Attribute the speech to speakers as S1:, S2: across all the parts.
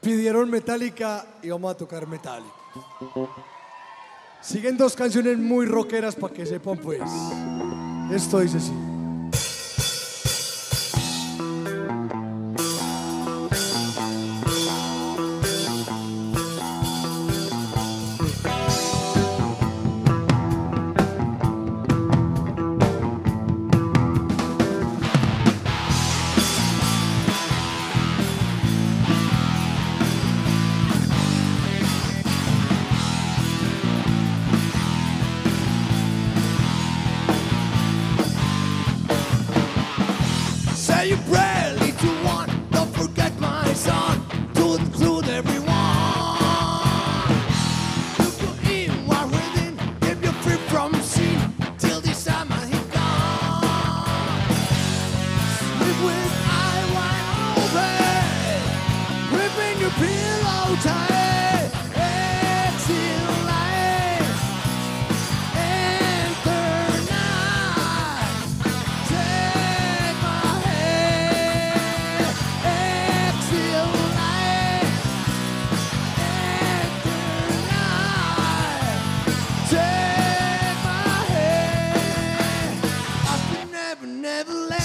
S1: Pidieron Metallica y vamos a tocar Metallica. Siguen dos canciones muy rockeras para que sepan pues. Esto dice así.
S2: Say you pray, lead to one. Don't forget my son. To include everyone. Look to him while within. Keep you free from sin. Till this time he gone. Sleep with eye wide open. Gripping your pillow tight. Exhale light. Enter night. Take my hand. Exhale light. Enter night. Take my hand. I could never, never let.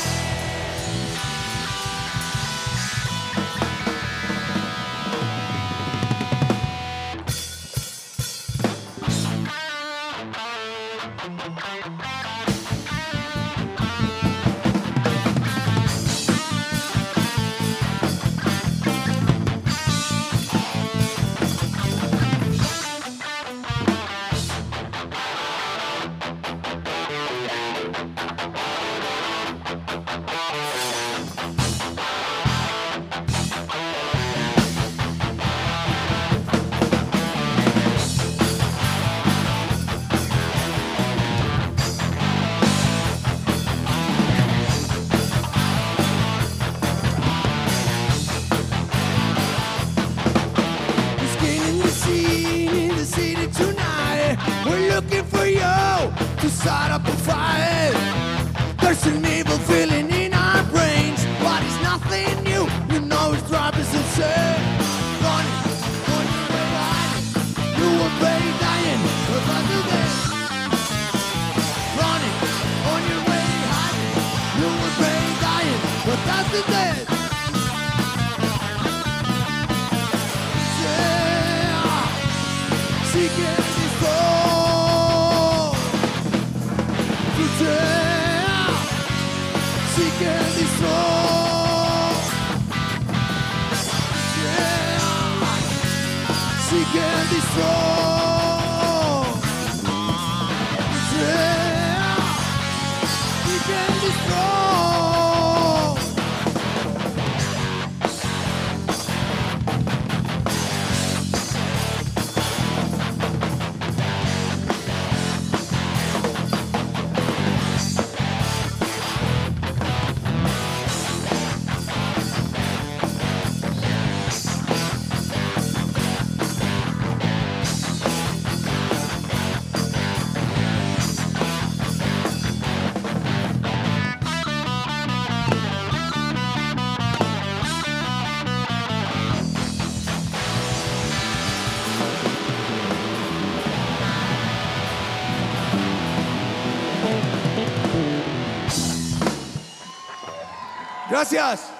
S2: In the city tonight, we're looking for you to start up a fight. There's an evil feeling in our brains, but it's nothing new. You know it's driving us insane. Running, on your way hiding, you will be dying about the day. Running, on your way hiding, you will be dying without the dead. Seeking this throne, seeking this throne, seeking this throne, seeking this throne.
S1: Gracias.